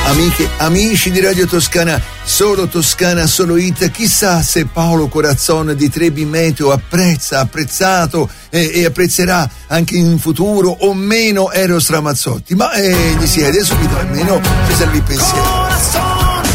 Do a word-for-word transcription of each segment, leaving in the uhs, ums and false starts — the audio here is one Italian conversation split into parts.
Amiche, amici di Radio Toscana, solo Toscana, solo Hit, chissà se Paolo Corazzon di Trebi Meteo apprezza, apprezzato e, e apprezzerà anche in futuro o meno Eros Ramazzotti, ma eh, gli siede subito, almeno ci serve il pensiero.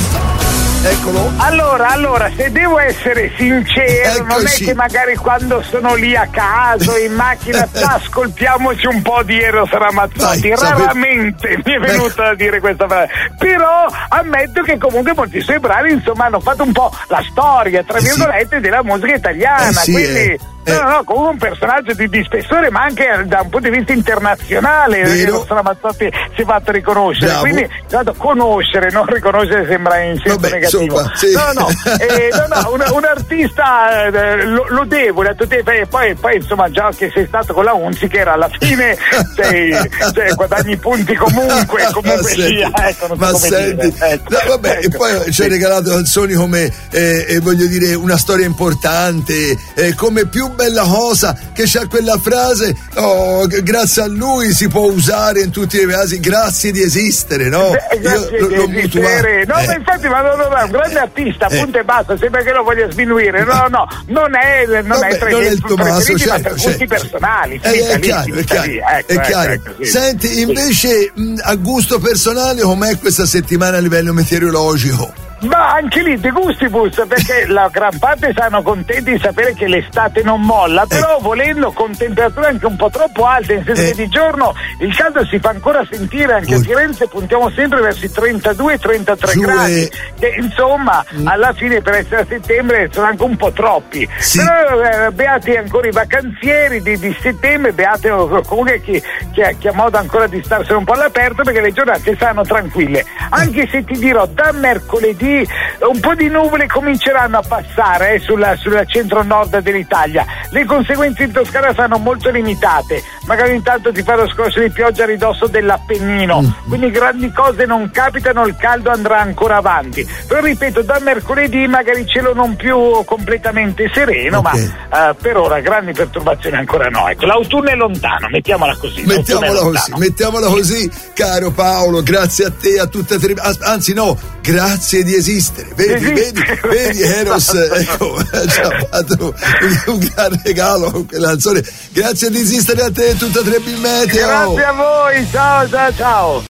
Eccolo. Allora, allora, se devo essere sincero, Eccoci. non è che magari quando sono lì a casa o in macchina ascoltiamoci un po' di Eros Ramazzotti. Vai, Raramente sape... mi è venuto a dire questa frase, però ammetto che comunque molti suoi brani, insomma, hanno fatto un po' la storia, tra virgolette, sì. della musica italiana, eh sì, quindi... Eh. No, no, no, comunque un personaggio di, di spessore, ma anche da un punto di vista internazionale. Eros Ramazzotti si è fatto riconoscere. Bravo. Quindi dato conoscere, non riconoscere sembra in senso Vabbè, negativo. Insomma, sì. No, no, eh, no, no un, un artista eh, lo, lo devo, detto te, e poi, poi insomma già che sei stato con la Unziker alla fine sei, cioè, guadagni punti comunque, comunque sia. Ecco, non so ma come senti, dire, ecco. No, vabbè, ecco. E poi ci hai regalato canzoni come eh, eh, voglio dire una storia importante, eh, come più bella cosa che c'ha quella frase, oh, grazie a lui si può usare in tutti i casi, grazie di esistere, no? Beh, grazie Io, di lo, esistere no, eh. ma infatti ma no, no, no, è un grande artista, eh. punto e basta, sembra che lo voglia sminuire, no, no, non è non Vabbè, è tra non i è il Tommaso, certo, ma per certo. gusti personali, eh, è chiaro, è chiaro, ecco, è chiaro. Ecco, ecco, sì. Senti, invece mh, a gusto personale com'è questa settimana a livello meteorologico? Ma anche lì di gustibus, perché la gran parte saranno contenti di sapere che l'estate non molla, però eh. volendo con temperature anche un po' troppo alte, nel senso eh. che di giorno il caldo si fa ancora sentire, anche a Firenze puntiamo sempre verso i trentadue trentatré Giù gradi, è... che insomma mm. alla fine per essere a settembre sono anche un po' troppi, sì. però eh, beati ancora i vacanzieri di, di settembre, beati comunque chi, chi, ha, chi ha modo ancora di starsene un po' all'aperto, perché le giornate saranno tranquille, anche se ti dirò da mercoledì un po' di nuvole cominceranno a passare eh, sulla, sulla centro-nord dell'Italia. Le conseguenze in Toscana saranno molto limitate, magari intanto ti fa lo scorso di pioggia a ridosso dell'Appennino, mm. quindi grandi cose non capitano, il caldo andrà ancora avanti, però ripeto, da mercoledì magari cielo non più completamente sereno, okay. ma uh, per ora grandi perturbazioni ancora no, ecco, l'autunno è lontano, mettiamola così, mettiamola così, mettiamola così, caro Paolo, grazie a te, a tutte le tre, anzi no, grazie di esistere, vedi, vedi, vedi Eros, ecco, ci ha fatto un gran regalo con quella canzone, grazie di esistere a te, tutta tre Meteo. Grazie a voi, ciao ciao ciao.